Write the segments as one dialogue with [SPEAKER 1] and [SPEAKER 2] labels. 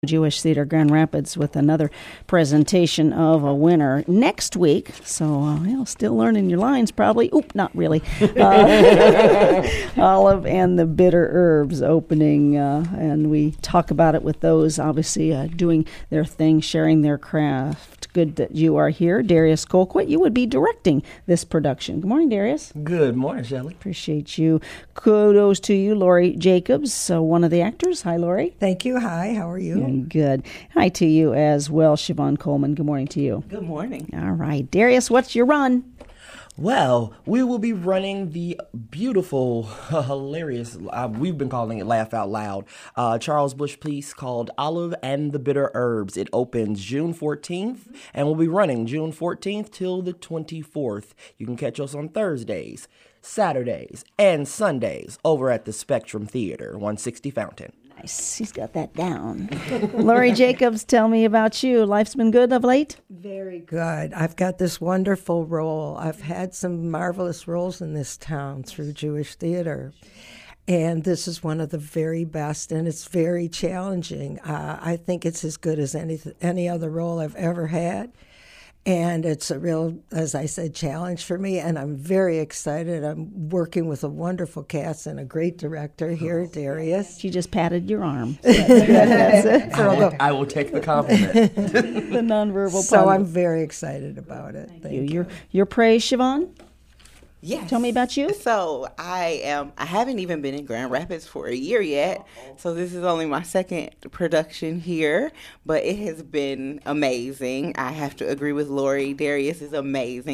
[SPEAKER 1] Jewish Theater Grand Rapids with another presentation of a winner next week. So, still learning your lines probably. Oop, not really. Olive and the Bitter Herbs opening, and we talk about it with those obviously doing their thing, sharing their craft. Good that you are here. Darius Colquitt, you would be directing this production. Good morning, Darius.
[SPEAKER 2] Good morning, Shelley.
[SPEAKER 1] Appreciate you. Kudos to you, Lori Jacobs, one of the actors. Hi, Lori.
[SPEAKER 3] Thank you. Hi, how are you?
[SPEAKER 1] Good. Hi to you as well, Siobhan Coleman. Good morning to you.
[SPEAKER 4] Good morning.
[SPEAKER 1] All right. Darius, what's your run?
[SPEAKER 2] Well, we will be running the beautiful, hilarious, we've been calling it Laugh Out Loud, Charles Busch piece called Olive and the Bitter Herbs. It opens June 14th, and we'll be running June 14th till the 24th. You can catch us on Thursdays, Saturdays, and Sundays over at the Spectrum Theater, 160 Fountain.
[SPEAKER 1] Nice. He's got that down. Lori Jacobs, tell me about you. Life's been good of late?
[SPEAKER 3] Very good. I've got this wonderful role. I've had some marvelous roles in this town through Jewish Theater. And this is one of the very best, and it's very challenging. I think it's as good as any other role I've ever had. And it's a real, as I said, challenge for me, and I'm very excited. I'm working with a wonderful cast and a great director here, Darius.
[SPEAKER 1] She just patted your arm.
[SPEAKER 2] That's it. I will take the compliment.
[SPEAKER 1] The nonverbal
[SPEAKER 3] So
[SPEAKER 1] pun.
[SPEAKER 3] I'm very excited about it. Thank you.
[SPEAKER 1] Your praise, Siobhan?
[SPEAKER 4] Yes.
[SPEAKER 1] Tell me about you.
[SPEAKER 4] So I haven't even been in Grand Rapids for a year yet. So this is only my second production here, but it has been amazing. I have to agree with Lori. Darius is amazing.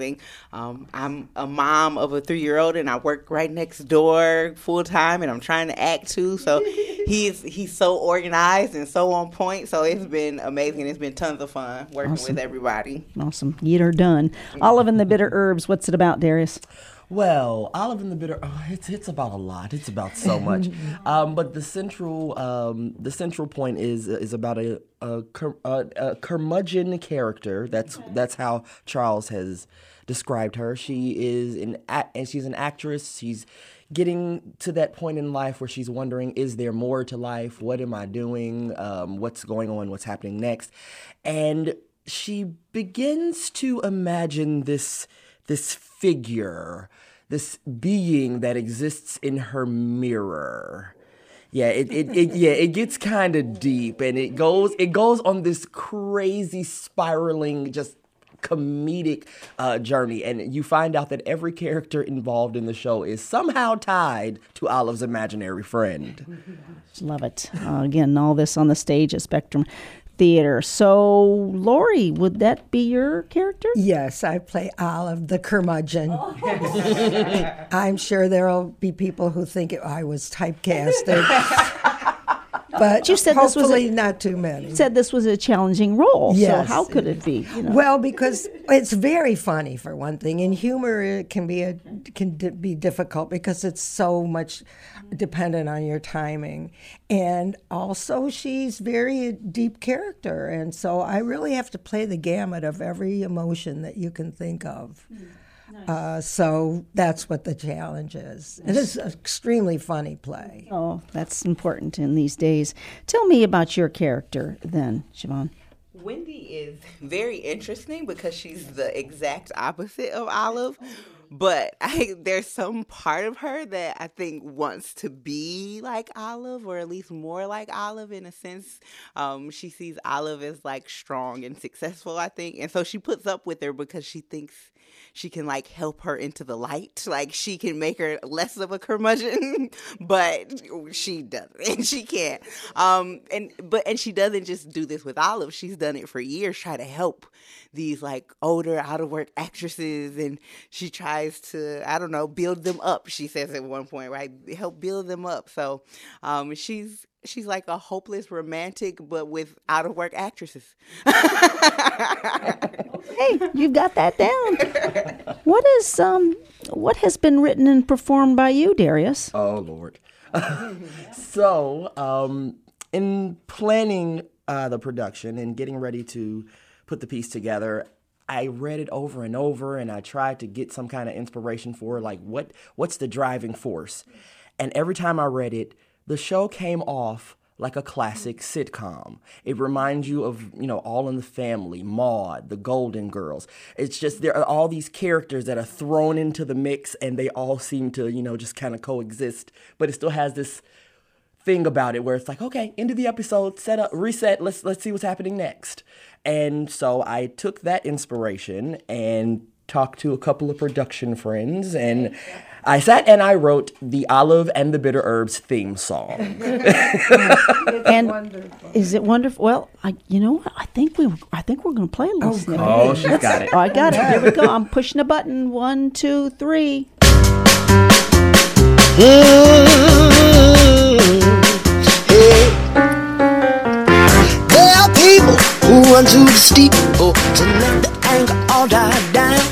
[SPEAKER 4] I'm a mom of a 3-year-old, and I work right next door full time, and I'm trying to act too. So he's so organized and so on point. So it's been amazing. It's been tons of fun working with everybody.
[SPEAKER 1] Awesome. You're done. Olive and the Bitter Herbs. What's it about, Darius?
[SPEAKER 2] Well, Olive and the Bitter, it's about a lot. It's about so much. But the central point is about a curmudgeon character. That's how Charles has described her. She's an actress. She's getting to that point in life where she's wondering, is there more to life? What am I doing? What's going on? What's happening next? And she begins to imagine this figure, this being that exists in her mirror. Yeah, it gets kind of deep, and it goes on this crazy spiraling, just comedic journey, and you find out that every character involved in the show is somehow tied to Olive's imaginary friend.
[SPEAKER 1] Love it. Again, all this on the stage at Spectrum Theater. So, Lori, would that be your character?
[SPEAKER 3] Yes, I play Olive, the curmudgeon. I'm sure there'll be people who think I was typecasted. But you said hopefully not too many.
[SPEAKER 1] You said this was a challenging role.
[SPEAKER 3] Yes.
[SPEAKER 1] So how could it be?
[SPEAKER 3] Well, because it's very funny, for one thing, and humor can be difficult because it's so much dependent on your timing. And also, she's very deep character, and so I really have to play the gamut of every emotion that you can think of. Nice. So that's what the challenge is. And it's an extremely funny play.
[SPEAKER 1] Oh, that's important in these days. Tell me about your character then, Siobhan.
[SPEAKER 4] Wendy is very interesting because she's the exact opposite of Olive. But there's some part of her that I think wants to be like Olive, or at least more like Olive in a sense. She sees Olive as like strong and successful, I think. And so she puts up with her because she thinks she can like help her into the light. Like she can make her less of a curmudgeon, but she doesn't, and she can't. And she doesn't just do this with Olive. She's done it for years, try to help these like older out of work actresses, and she tries to, I don't know, build them up. She says at one point, right? Help build them up. So she's like a hopeless romantic, but with out of work actresses.
[SPEAKER 1] Hey, you've got that down. What has been written and performed by you, Darius?
[SPEAKER 2] Oh, Lord. So, in planning the production and getting ready to put the piece together, I read it over and over, and I tried to get some kind of inspiration for like what's the driving force. And every time I read it, the show came off like a classic sitcom. It reminds you of, All in the Family, Maude, The Golden Girls. It's just there are all these characters that are thrown into the mix, and they all seem to, just kind of coexist. But it still has this thing about it where it's like, okay, end of the episode, set up, reset, let's see what's happening next. And so I took that inspiration and talked to a couple of production friends, and I sat and I wrote the Olive and the Bitter Herbs theme song.
[SPEAKER 1] And
[SPEAKER 3] wonderful.
[SPEAKER 1] is it wonderful? Well, you know what? I think we're going to play a little snippet.
[SPEAKER 2] Oh, she's got it.
[SPEAKER 1] Oh, I got it. Here we go. I'm pushing a button. 1, 2, 3.
[SPEAKER 5] There are people who run to the steeple to let the anger all die down.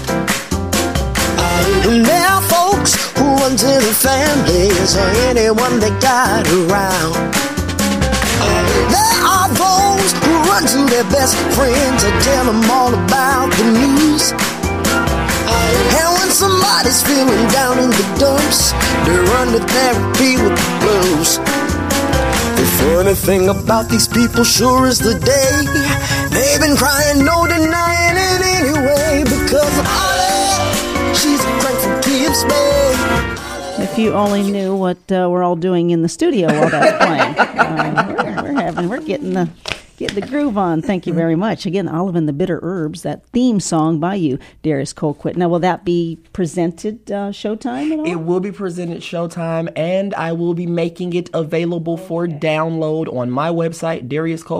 [SPEAKER 5] And there are folks who run to the families or anyone they got around. There are those who run to their best friends to tell them all about the news. And when somebody's feeling down in the dumps, they run to therapy with the blues. The funny thing about these people sure is the day they've been crying, no denying it anyway, because Olive, she's a crank from Gibbs Bay.
[SPEAKER 1] If you only knew what we're all doing in the studio while that's playing. We're getting the groove on. Thank you very much. Again, Olive and the Bitter Herbs, that theme song by you, Darius Colquitt. Now, will that be presented Showtime at all?
[SPEAKER 2] It will be presented Showtime, and I will be making it available for download on my website,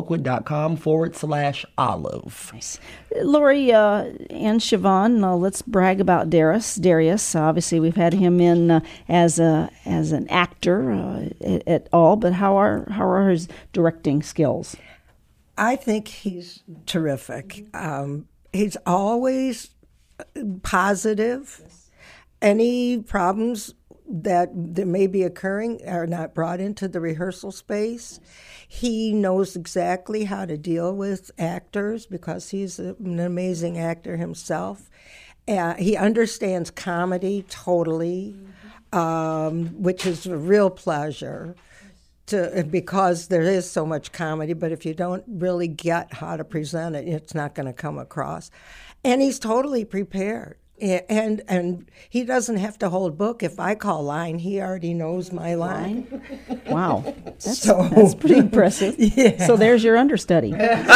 [SPEAKER 2] dariuscolquitt.com/olive.
[SPEAKER 1] Nice. Lori and Siobhan, let's brag about Darius. Obviously, we've had him in as an actor at all, but how are his directing skills?
[SPEAKER 3] I think he's terrific. He's always positive. Any problems that may be occurring are not brought into the rehearsal space. He knows exactly how to deal with actors because he's an amazing actor himself. He understands comedy totally, which is a real pleasure. Because there is so much comedy, but if you don't really get how to present it, it's not going to come across. And he's totally prepared. And he doesn't have to hold book. If I call line, he already knows my line.
[SPEAKER 1] Wow. That's pretty impressive.
[SPEAKER 3] Yeah.
[SPEAKER 1] So there's your understudy.
[SPEAKER 3] He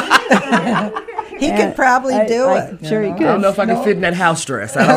[SPEAKER 3] could probably do it.
[SPEAKER 1] Sure he
[SPEAKER 2] I don't know if I can fit in that house dress. I don't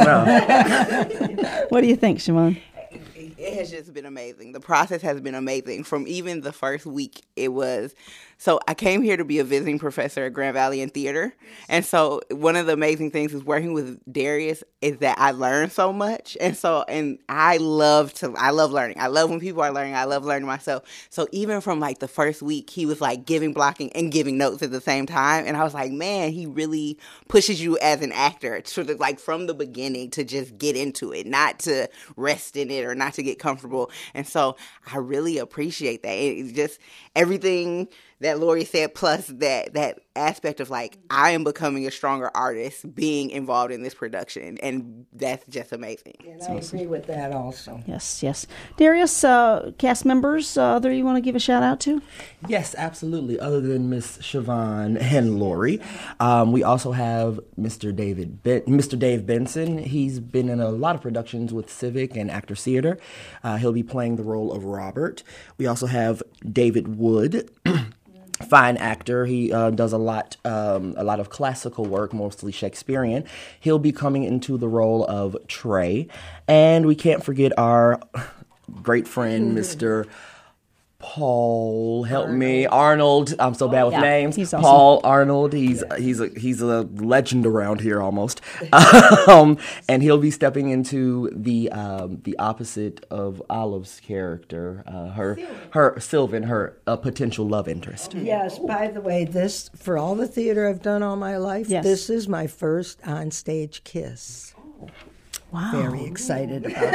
[SPEAKER 2] know.
[SPEAKER 1] What do you think, Siobhan?
[SPEAKER 4] It has just been amazing. The process has been amazing. From even the first week, it was. So I came here to be a visiting professor at Grand Valley in theater. And so one of the amazing things is working with Darius is that I learned so much. And I love learning. I love when people are learning. I love learning myself. So even from like the first week, he was like blocking and giving notes at the same time. And I was like, man, he really pushes you as an actor to like from the beginning to just get into it, not to rest in it or not to get comfortable. And so I really appreciate that. It's just everything that Lori said, plus that aspect of like, I am becoming a stronger artist being involved in this production. And that's just amazing.
[SPEAKER 3] And I agree with that also.
[SPEAKER 1] Yes. Darius, cast members, other you want to give a shout out to?
[SPEAKER 2] Yes, absolutely. Other than Miss Siobhan and Lori, we also have Mr. Dave Benson. He's been in a lot of productions with Civic and Actors Theater. He'll be playing the role of Robert. We also have David Wood. Fine actor. He does a lot of classical work, mostly Shakespearean. He'll be coming into the role of Trey. And we can't forget our great friend, Mr. Paul, help me, Arnold. I'm so bad with names.
[SPEAKER 1] He's awesome.
[SPEAKER 2] Paul Arnold. He's a legend around here almost. And he'll be stepping into the opposite of Olive's character, her Sylvan, her potential love interest.
[SPEAKER 3] Yes, by the way, this, for all the theater I've done all my life, this is my first onstage kiss.
[SPEAKER 1] Wow.
[SPEAKER 3] Very excited about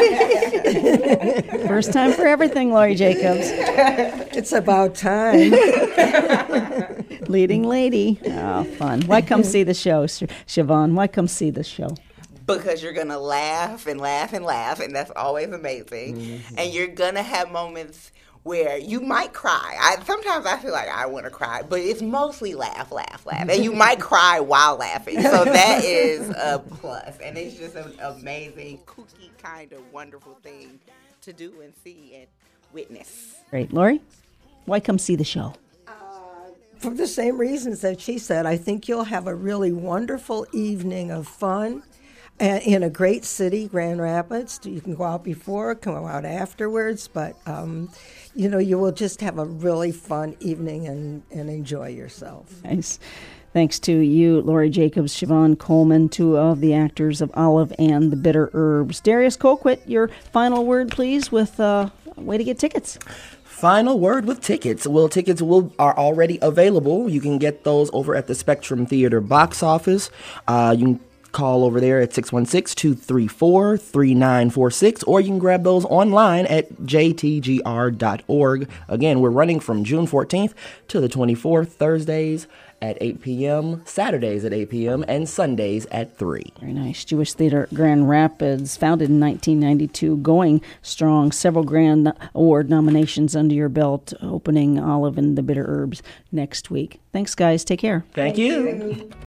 [SPEAKER 3] that.
[SPEAKER 1] First time for everything, Lori Jacobs.
[SPEAKER 3] It's about time.
[SPEAKER 1] Leading lady. Oh, fun. Why come see the show, Siobhan? Why come see the show?
[SPEAKER 4] Because you're going to laugh and laugh and laugh, and that's always amazing. Mm-hmm. And you're going to have moments where you might cry. Sometimes I feel like I want to cry, but it's mostly laugh, laugh, laugh. And you might cry while laughing. So that is a plus. And it's just an amazing, kooky, kind of wonderful thing to do and see and witness.
[SPEAKER 1] Great. Lori, why come see the show?
[SPEAKER 3] For the same reasons that she said, I think you'll have a really wonderful evening of fun in a great city, Grand Rapids. You can go out before, come out afterwards, but you will just have a really fun evening and enjoy yourself.
[SPEAKER 1] Nice. Thanks to you, Lori Jacobs, Siobhan Coleman, two of the actors of Olive and the Bitter Herbs. Darius Colquitt, your final word, please, with a way to get tickets.
[SPEAKER 2] Final word with tickets. Well, tickets are already available. You can get those over at the Spectrum Theater box office. You can call over there at 616-234-3946, or you can grab those online at jtgr.org. Again, we're running from June 14th to the 24th, Thursdays at 8 p.m., Saturdays at 8 p.m., and Sundays at 3.
[SPEAKER 1] Very nice. Jewish Theater Grand Rapids, founded in 1992, going strong. Several Grand Award nominations under your belt, opening Olive and the Bitter Herbs next week. Thanks, guys. Take care.
[SPEAKER 2] Thank you.